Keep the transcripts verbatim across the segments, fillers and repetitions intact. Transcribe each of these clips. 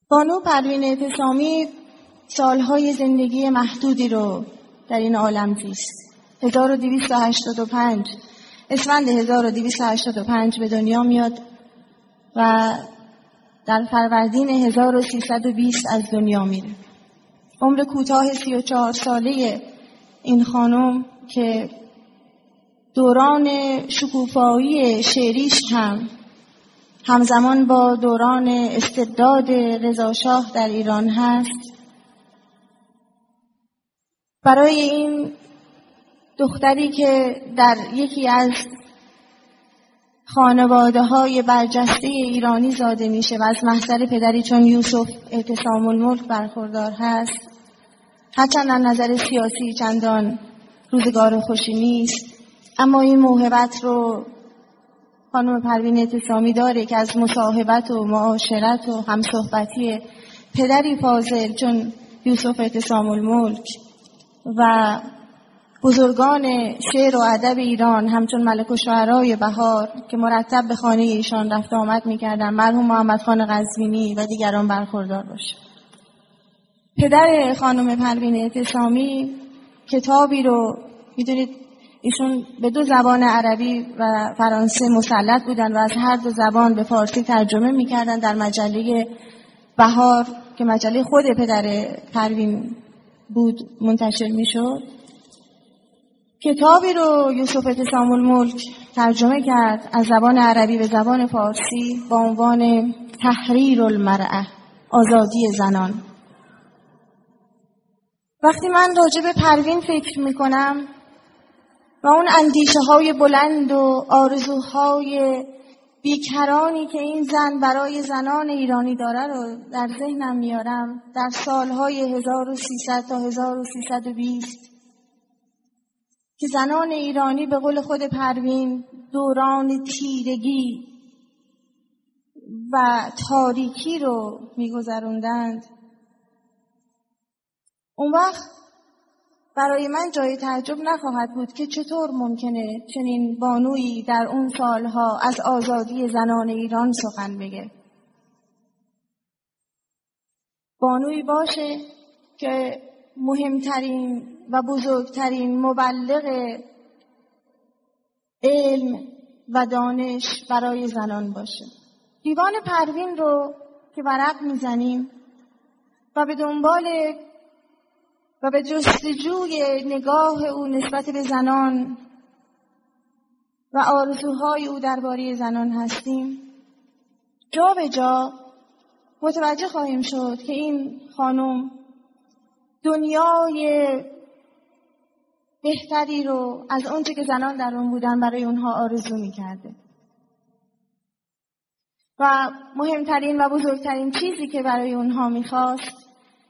بانو پروین اعتصامی سالهای زندگی محدودی رو در این عالم زیست. هزار و دویست و هشتاد و پنج اسفند هزار و دویست و هشتاد و پنج به دنیا میاد و در فروردین هزار و سیصد و بیست از دنیا میره. عمر کوتاه سی و چهار ساله این خانم که دوران شکوفایی شعریش هم همزمان با دوران استبداد رضا شاه در ایران هست، برای این دختری که در یکی از خانواده‌های برجسته ایرانی زاده میشه و از محضر پدری چون یوسف اعتصام الملک برخوردار هست، هرچند از نظر سیاسی چندان روزگار خوشی نیست، اما این موهبت رو خانم پروین اعتصامی داره که از مصاحبت و معاشرت و همصحبتی پدری فاضل چون یوسف اعتصام الملک و بزرگان شعر و ادب ایران همچون ملک الشعرای بهار که مرتب به خانه ایشان رفت آمد می‌کردن، مرحوم محمد خان قزوینی و دیگران برخوردار باشه. پدر خانم پروین اعتصامی کتابی رو می‌دونید ایشون به دو زبان عربی و فرانسه مسلط بودن و از هر دو زبان به فارسی ترجمه می‌کردن، در مجله بهار که مجله خود پدر پروین بود منتشر می‌شد. کتابی رو یوسف اعتصام الملک ترجمه کرد از زبان عربی به زبان فارسی با عنوان تحریر المرأة، آزادی زنان. وقتی من راجع به پروین فکر میکنم و اون اندیشه های بلند و آرزوهای بیکرانی که این زن برای زنان ایرانی داره رو در ذهنم میارم، در سالهای هزار و سیصد تا هزار و سیصد و بیست که زنان ایرانی به قول خود پروین دوران تیرگی و تاریکی رو میگذروندند، اون وقت برای من جای تعجب نخواهد بود که چطور ممکنه چنین بانویی در اون سالها از آزادی زنان ایران سخن بگه. بانویی باشه که مهمترین و بزرگترین مبلغ علم و دانش برای زنان باشه. دیوان پروین رو که ورق میزنیم و به دنبال و به جستجوی نگاه او نسبت به زنان و آرزوهای او درباره زنان هستیم، جا به جا متوجه خواهیم شد که این خانم دنیای بهتری رو از اونچه که زنان در اون بودن برای اونها آرزو می‌کرده و مهمترین و بزرگترین چیزی که برای اونها می‌خواست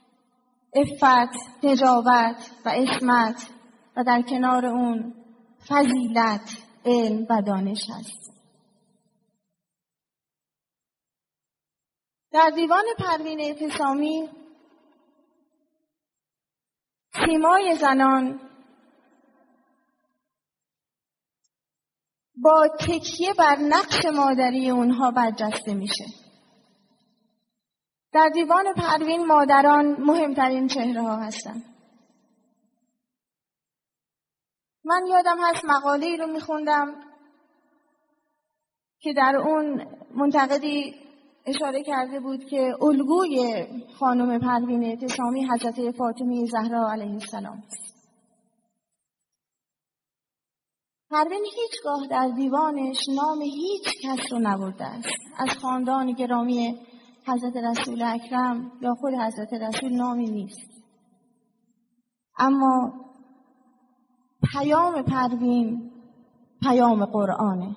عفت، نجابت و عصمت و در کنار اون فضیلت، علم و دانش است. در دیوان پروین اعتصامی سیمای زنان با تکیه بر نقش مادری اونها برجسته میشه. در دیوان پروین مادران مهمترین چهره ها هستن. من یادم هست مقاله‌ای رو میخوندم که در اون منتقدی اشاره کرده بود که الگوی خانم پروین اعتصامی حضرت فاطمه زهرا علیه السلام است. پروین هیچگاه در دیوانش نام هیچ کس رو نبرده است. از خاندان گرامی حضرت رسول اکرم یا خود حضرت رسول نامی نیست، اما پیام پروین پیام قرآنه.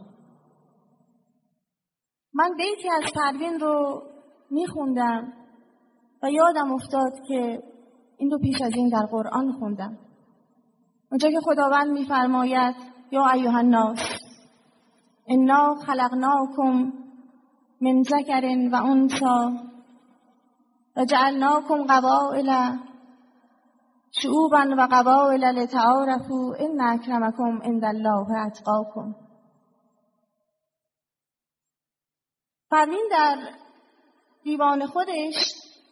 من بیتی از پروین رو میخوندم و یادم افتاد که این رو پیش از این در قرآن خوندم، اونجا که خداوند میفرماید یا ایها الناس انا خلقناکم من ذکر و انثی و جعلناکم قبائل شعوبا و قبائل لتعارفوا ان اکرمکم عند الله اتقاکم. پروین در دیوان خودش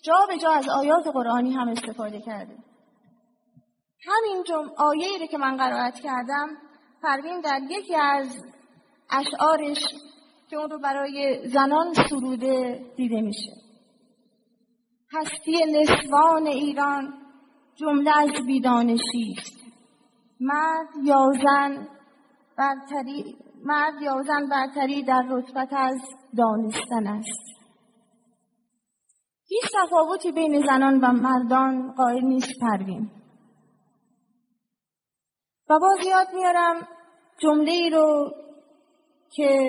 جا به جا از آیات قرآنی هم استفاده کرده. همین جمع آیه‌ای رو که من قرائت کردم، پروین در یکی از اشعارش که اون رو برای زنان سروده دیده میشه. هستی نسوان ایران جمله از بیدانشی است. مرد یا زن برتری مرد یا زن برتری در رتبت از دانستن است. هیچ تفاوتی بین زنان و مردان قائل نیست پروین. و باز یاد میارم جمله ای رو که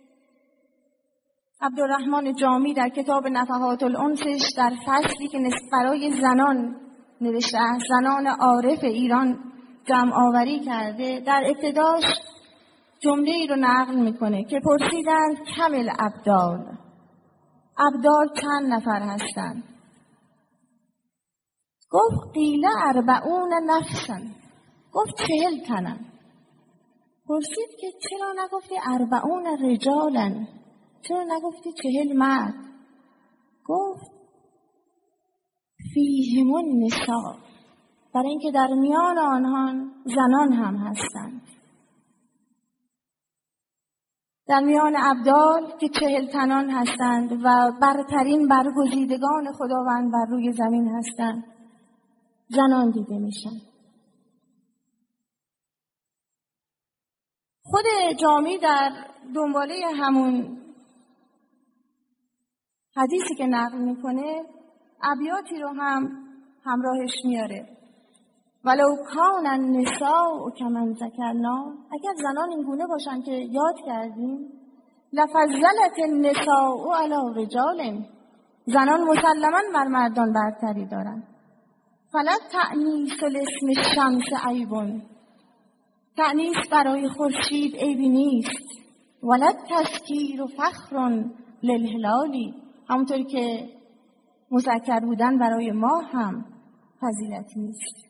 عبدالرحمن جامی در کتاب نفحات الانسش در فصلی که برای زنان نوشته است، زنان عارف ایران جمع آوری کرده، در ابتداش جمله ای رو نقل میکنه که پرسیدند کمل ابدال، ابدال چند نفر هستند؟ گفت قیل اربعون نفسن، گفت چهل تنن. پرسید که چرا نگفتی اربعون رجالن، چرا نگفتی چهل مرد؟ گفت فیهم النساء، برای اینکه در میان آنها زنان هم هستند. در میان ابدال که چهل تنان هستند و برترین برگزیدگان خداوند بر روی زمین هستند، زنان دیده میشن. خود جامی در دنباله همون حدیثی که نقل میکنه ابیاتی رو هم همراهش میاره. ولو کان النساء کمن ذکرنا، اگر زنان این گونه باشن که یاد کردیم، لفضلت النساء علی رجال، زنان مسلما بر مردان برتری دارن. فلا تأنیس الاسم الشمس عیب، تأنیس برای خورشید عیبی نیست. ولا تذکیر و فخر للهلالی، همونطور که مذکر بودن برای ما هم فضیلتی نیست.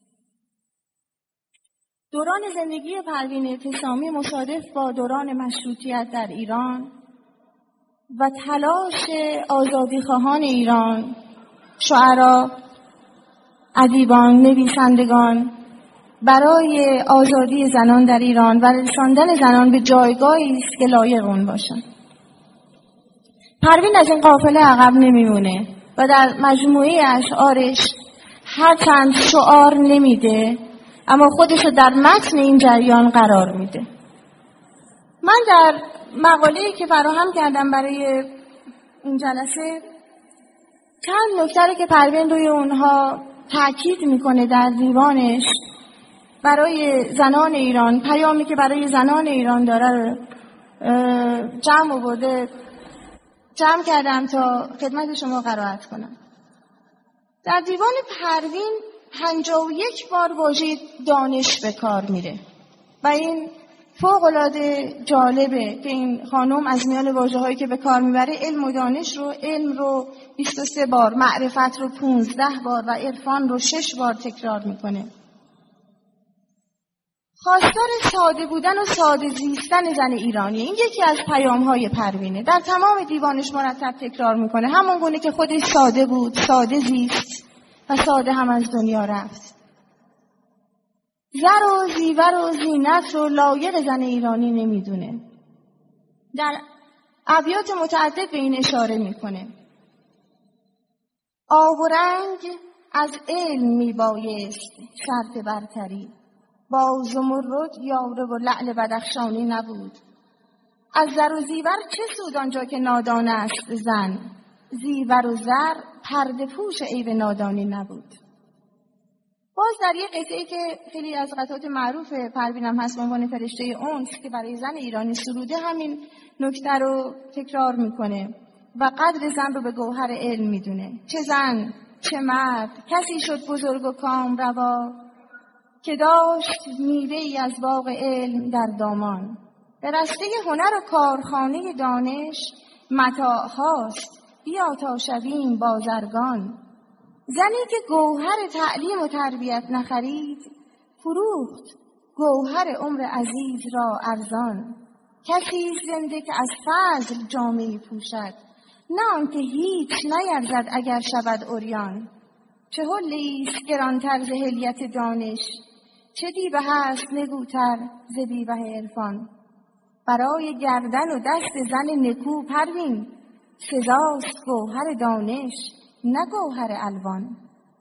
دوران زندگی پروین اعتصامی مصادف با دوران مشروطیت در ایران و تلاش آزادیخواهان ایران، شاعران، ادیبان، نویسندگان برای آزادی زنان در ایران و رساندن زنان به جایگاهی است که لایق اون باشن. پروین از این قافله عقب نمیمونه و در مجموعه اشعارش هرچند شعار نمیده اما خودشو در متن این جریان قرار میده. من در مقاله‌ای که فراهم کردم برای این جلسه چند نکته رو که پروین روی اونها تاکید میکنه در دیوانش برای زنان ایران، پیامی که برای زنان ایران داره رو جمع آورده جمع کردم تا خدمت شما قرائت کنم. در دیوان پروین پنجاه و یک بار واژه دانش به کار میره و این فوق‌العاده جالبه که این خانم از میان واژه‌هایی که به کار میبره علم و دانش رو علم رو بیست و سه بار، معرفت رو پانزده بار و عرفان رو شش بار تکرار میکنه. خواستار ساده بودن و ساده زیستن زن ایرانی، این یکی از پیام‌های پروینه. در تمام دیوانش مرتب تکرار میکنه، همون گونه که خودش ساده بود، ساده زیست و ساده هم از دنیا رفت. زر و زیور و زینت رو لایق زن ایرانی نمیدونه. در ابیات متعدد به این اشاره میکنه. آب و رنگ از علم میبایست شرط برتری، با زمرد یاره و لعل بدخشانی نبود. از زر و زیور چه سود آنجا که نادان است زن، زیور و زر پرده پوش عیب نادانی نبود. باز در یک قطعه‌ای که خیلی از قطعات معروف پروینم هست به عنوان فرشته اونس که برای زن ایرانی سروده، همین نکته رو تکرار میکنه و قدر زن رو به گوهر علم میدونه. چه زن چه مرد کسی شد بزرگ و کام روا، که داشت میوه‌ای از باغ علم در دامان. به رسته هنر و کارخانه دانش متاع هاست، بیا تا شویم بازرگان. زنی که گوهر تعلیم و تربیت نخرید، فروخت گوهر عمر عزیز را ارزان. کسی زنده که از فضل جامه‌ای پوشد، نه آنکه هیچ نیرزد اگر شود عریان. چه حلی است گرانتر ز حلیت دانش، چه دیبه هست نگوتر ز دیبه عرفان. برای گردن و دست زن نکو پروین، سزاست گوهر دانش نه گوهر الوان.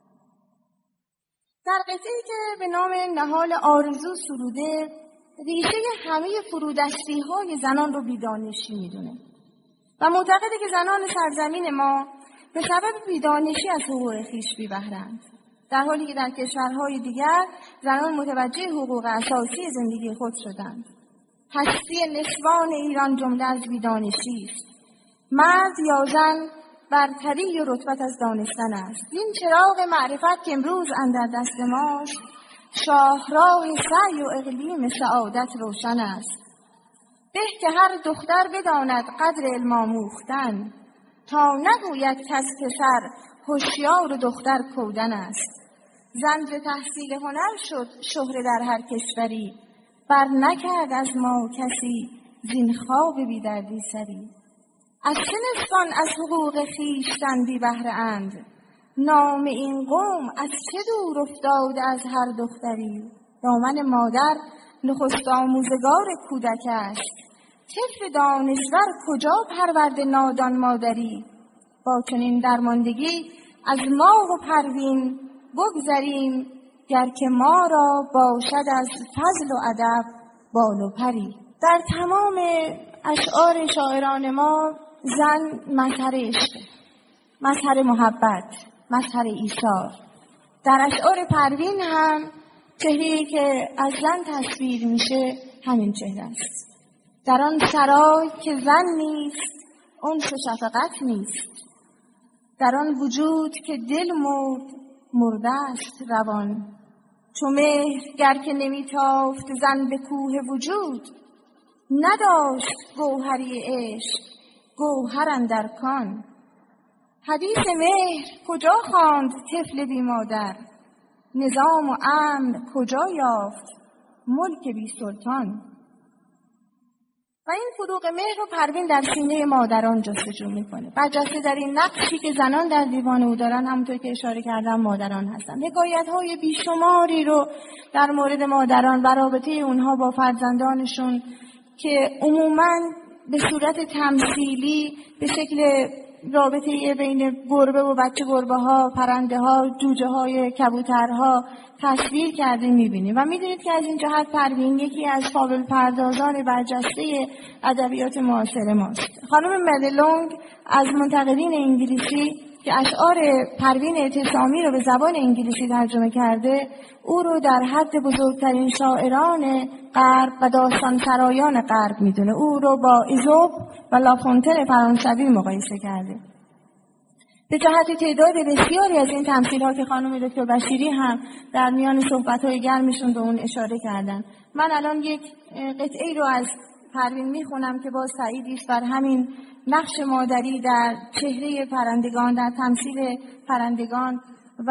در قطعی که به نام نهال آرزو سروده، ریشه همه فرودستی های زنان رو بیدانشی میدونه و معتقده که زنان سرزمین ما به سبب بیدانشی از حقوق خویش بی بهره‌اند، در حالی که در کشورهای دیگر زنان متوجه حقوق اساسی زندگی خود شدند. هستی نسوان ایران جمله از بیدانشی است. مرد یا زن برتری و رتبت از دانستن است. این چراغ معرفت که امروز اندر دست ماست، شاهراه سعی و اقلیم سعادت روشن است. به که هر دختر بداند قدر علم آموختن، تا نگوید کس پسر هوشیار و دختر کودن است. زن ز تحصیل هنر شد شهره در هر کشوری، بر نکرد از ما کسی زین خواب بی دردی سری. از چه نسوان از حقوق خویشتن بی بهره اند، نام این قوم از چه دور افتاده از هر دختری. دامن مادر نخست آموزگار کودک است، طفل دانشور کجا پرورده نادان مادری. با چنین درماندگی از ماه و پروین بگذریم، گر که ما را باشد از فضل و ادب بال و پری. در تمام اشعار شاعران ما زن مظهر عشق، مظهر محبت، مظهر ایثار. در اشعار پروین هم چهره‌ای که از زن تصویر میشه همین چهره است. در آن سرای که زن نیست انس و شفقت نیست، در آن وجود که دل مرد مرده است روان. چو مهر گر که نمیتافت زن به کوه وجود، نداشت گوهری عشق گوهر اندر کان. حدیث مهر کجا خواند طفل بی مادر، نظام و امن کجا یافت ملک بی سلطان. و این فروغ مهر و پروین در سینه مادران جستجو میکنه. برجسته در این نقشی که زنان در دیوان او دارن، همونطور که اشاره کردم مادران هستن. حکایت های بیشماری رو در مورد مادران و رابطه اونها با فرزندانشون که عموماً به صورت تمثیلی به شکل رابطه بین گربه و بچه گربه ها، پرنده ها، جوجه های کبوترها تصویر کرده میبینیم و میدونید که از این جهت پروین یکی از فابل پردازان برجسته ادبیات معاصر ماست. خانم مدلونگ از منتقدین انگلیسی که اشعار پروین اعتصامی رو به زبان انگلیسی ترجمه کرده، او رو در حد بزرگترین شاعران غرب و داستان سرایان غرب میدونه. او رو با ایزوپ و لافونتن فرانسوی مقایسه کرده. به جهت تعداد بسیاری از این تمثیل‌ها که خانم دکتر بشیری هم در میان صحبت‌های گرمشون به اون اشاره کردن. من الان یک قطعه‌ای رو از پروین میخونم که باز تأییدی است بر همین نقش مادری در چهره پرندگان، در تمثیل پرندگان و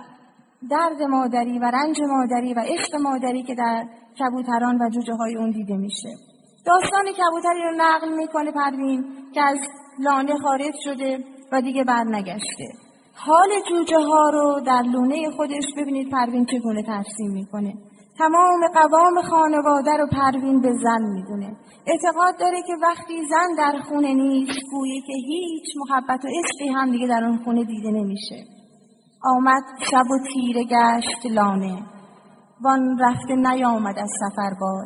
درد مادری و رنج مادری و عشق مادری که در کبوتران و جوجه های اون دیده میشه. داستان کبوتری رو نقل میکنه پروین که از لانه خارج شده و دیگه بر نگشته. حال جوجه ها رو در لونه خودش ببینید پروین چگونه ترسیم میکنه. تمام قوام خانواده رو پروین به زن میدونه. اعتقاد داره که وقتی زن در خونه نیست گویی که هیچ محبت و عشقی هم دیگه در اون خونه دیده نمیشه. آمد شب و تیره گشت لانه، وان رفته نیامد از سفر باز.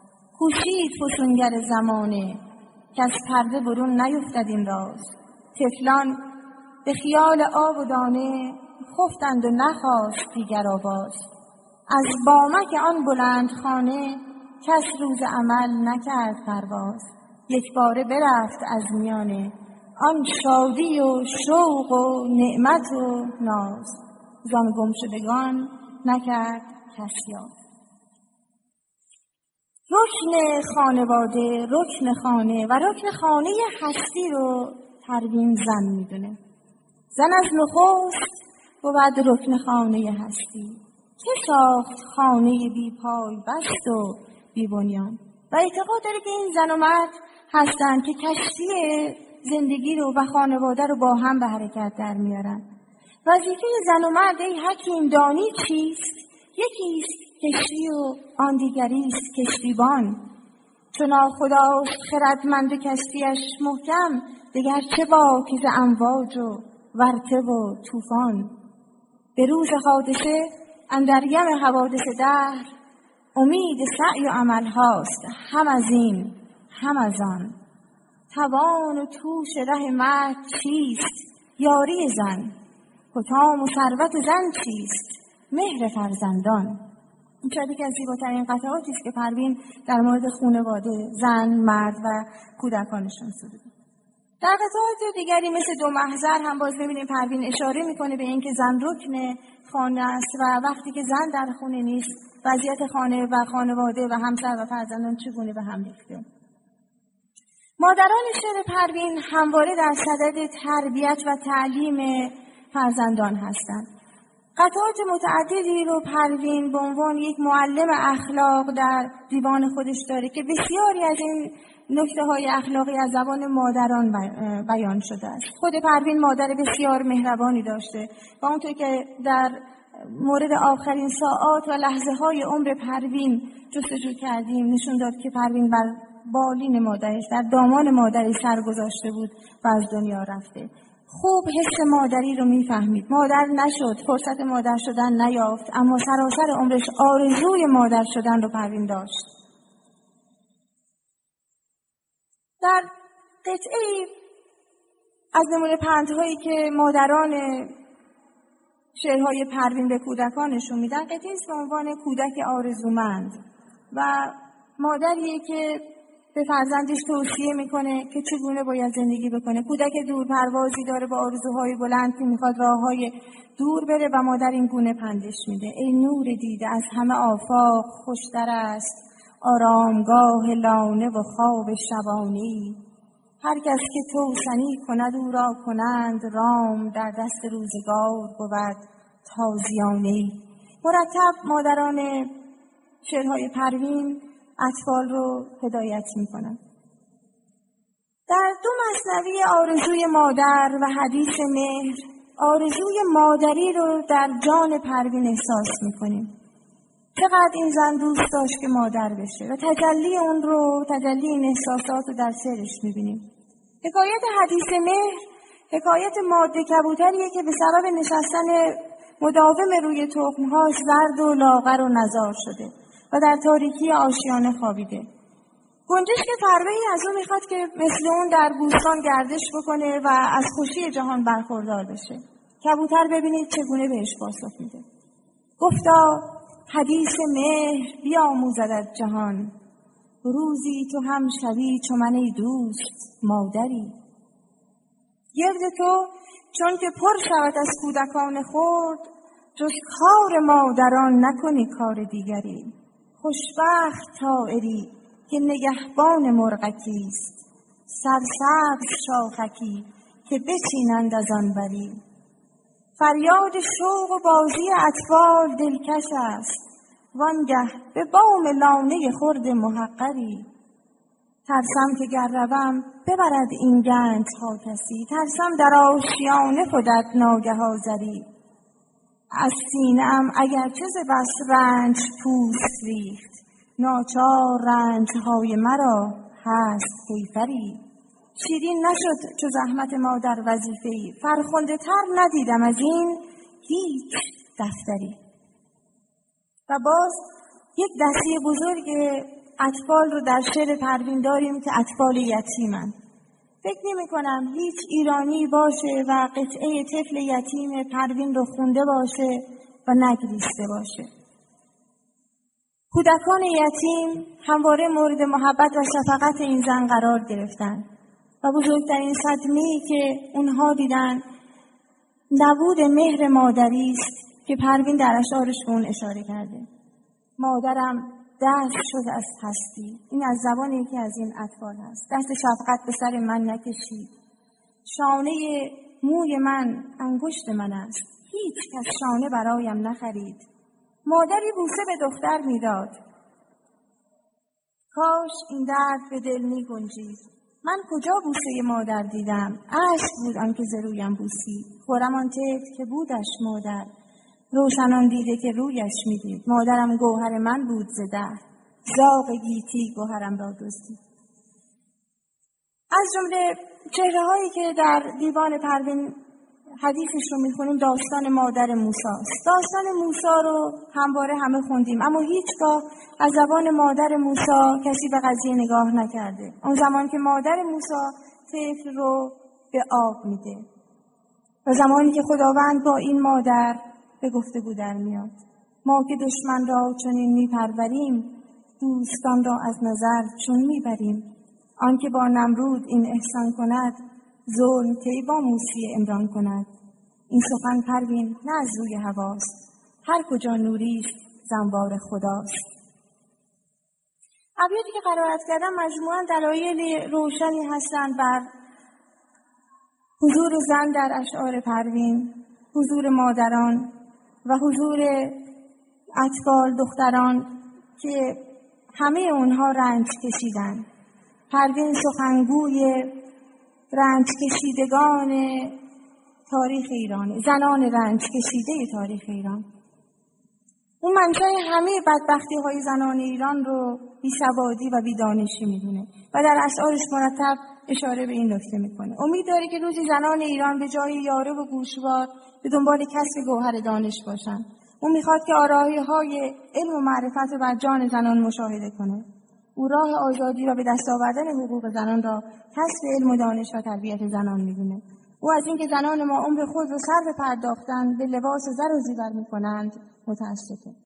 کوشید فسونگر زمانه، که از پرده برون نیفتد این راز. طفلان به خیال آب و دانه، خفتند و نخواست دیگر آواز. از بامک آن بلند خانه، کس روز عمل نکرد پرواز. یک باره برفت از میانه، آن شادی و شوق و نعمت و ناز. زان گم شدگان نکرد کس یاد. رکن خانواده، رکن خانه و رکن خانه هستی رو پروین زن میدونه. زن از نخست بود رکن خانه هستی. که ساخت خانه بی پای بست و بی بنیان. و اعتقاد داره که این زن و مرد هستند که کشتی زندگی رو و خانواده رو با هم به حرکت در میارن. وظیفه زن و مرد ای حکیم دانی چیست؟ یکی است کشتی و آن دیگری است کشتیبان. چون خداست خردمند کشتیش محکم، دگر چه باک ز امواج و ورطه و طوفان. به روز حادثه اندر یم حوادث دهر، امید سعی و عمل هاست هم از این هم از آن. توان و توش ره مرد چیست؟ یاری زن. حطام و ثروت زن چیست؟ مهر فرزندان. این شاید یکی از زیباترین قطعاتی است که پروین در مورد خانواده، زن، مرد و کودکانشون سروده. در قطعات دیگری مثل دو محضر هم باز ببینیم پروین اشاره میکنه به اینکه زن رکن خانه است و وقتی که زن در خونه نیست وضعیت خانه و خانواده و همسر و فرزندان چگونه به هم ریخته. مادران شعر پروین همواره در صدد تربیت و تعلیم فرزندان هستند. قطعات متعددی رو پروین به عنوان یک معلم اخلاق در دیوان خودش داره که بسیاری از این نکته‌های اخلاقی از زبان مادران بیان شده است. خود پروین مادر بسیار مهربانی داشته و اونطور که در مورد آخرین ساعات و لحظه‌های عمر پروین جستجو کردیم نشون داد که پروین بر بالین مادرش، در دامان مادرش سر گذاشته بود و از دنیا رفته. خوب حس مادری رو میفهمید. مادر نشد، فرصت مادر شدن نیافت، اما سراسر عمرش آرزوی مادر شدن رو پروین داشت. در قطعه از نمونه پندهایی که مادران شعرهای پروین به کودکانشون میدن، قطعه است به عنوان کودک آرزومند و مادریه که به فرزندش توصیه میکنه که چگونه باید زندگی بکنه. کودک دور پروازی داره با آرزوهای بلند که میخواد راههای دور بره و مادر این گونه پندش میده: ای نور دیده از همه آفاق خوشتر است آرامگاه لانه و خواب شبانی. هر کس که توسنی کند او را کنند رام، در دست روزگار بود تازیانه. مرتب مادران شعرهای پروین اطفال رو هدایت میکنن. در دو مثنوی آرزوی مادر و حدیث مهر آرزوی مادری رو در جان پروین احساس میکنیم. چقدر این زن دوست داشت که مادر بشه و تجلی اون رو، تجلی این احساسات رو در شعرش میبینیم. حکایت حدیث مهر حکایت ماده کبوتریه که به سبب نشستن مداوم روی تخمهاش زرد و لاغر و نزار شده و در تاریکی آشیانه خوابیده. گنجشک فربه‌ای از اون میخواد که مثل اون در بوستان گردش بکنه و از خوشی جهان برخوردار بشه. کبوتر ببینید چگونه بهش پاسخ میده. گفتا حدیث مهر بیاموزد جهان، روزی تو هم شوی چو من ای دوست مادری. گرد تو چون که پر شود از کودکان خرد، جز کار مادران نکنی کار دیگری. خوشبخت طائری که نگهبان مرغکی است، سرسبز شاخکی که بچینند از آن بری. فریاد شوق و بازی اطفال دلکش است، وانگه به بام لانه خرد محقری. ترسم که گر روم ببرد این گنج ها کسی، ترسم در آشیانه فتد ناگه آذری. از سینه‌ام اگرچه ز بس رنج پوست ریخت، ناچار رنج های مرا هست کیفری. شیرین نشد چو زحمت مادر وظیفه‌ای، فرخنده تر ندیدم از این هیچ دفتری. و باز یک دسته بزرگ اطفال رو در شعر پروین داریم که اطفال یتیمن. فکر نمی کنم هیچ ایرانی باشه و قطعه طفل یتیم پروین رو خونده باشه و نگریسته باشه. کودکان یتیم همواره مورد محبت و شفقت این زن قرار گرفتن و بزرگترین صدمه‌ای که اونها دیدن نبود مهر مادری است که پروین در اشعارش به اون اشاره کرده. مادرم دست شد از هستی. این از زبان یکی از این اطفال هست. دست شفقت به سر من نکشید، شانه موی من انگشت من است، هیچ کس شانه برایم نخرید. مادری بوسه به دختر میداد، کاش این درد به دل می گنجید. من کجا بوسه مادر دیدم؟ اشک بود آن که ز رویم بوسید. خورم آن طفل که بودش مادر، روشنان دیده که رویش میدید. مادرم گوهر من بود ز دهر، زاغ گیتی گوهرم را دزدید. از جمله چهره‌هایی که در دیوان پروین حدیثش رو میخونیم داستان مادر موسی است. داستان موسی رو همواره همه خوندیم، اما هیچگاه از زبان مادر موسی کسی به قضیه نگاه نکرده. اون زمان که مادر موسی طفل رو به آب میده و زمانی که خداوند با این مادر به گفتگو در میاد. ما که دشمن را چنین میپروریم، دوستان را از نظر چون میبریم. آن که با نمرود این احسان کند، ظلم کی با موسی عمران کند. این سخن پروین نه از روی هواست، هر کجا نوریست زنبار خداست. ابیاتی که قرائت کردم مجموعاً دلایل روشنی هستند بر حضور زن در اشعار پروین، حضور مادران و حضور اطفال دختران که همه اونها رنج کشیدن. پروین سخنگوی رنج کشیدگان تاریخ ایران، زنان رنج کشیده تاریخ ایران. اون منشأ همه بدبختی های زنان ایران رو بیسوادی و بیدانشی میدونه و در اشعارش مرتب اشاره به این نکته میکنه. امید داره که روزی زنان ایران به جای یاره و گوشوار به دنبال کسب گوهر دانش باشن. اون میخواد که آرائی های علم و معرفت رو بر جان زنان مشاهده کنه. او راه آزادی را به دست آوردن حقوق زنان را کسب علم و دانش و تربیت زنان میدونه. او از اینکه زنان ما عمر خود را صرف پرداختن به لباس زر و زیور میکنند متاسفه.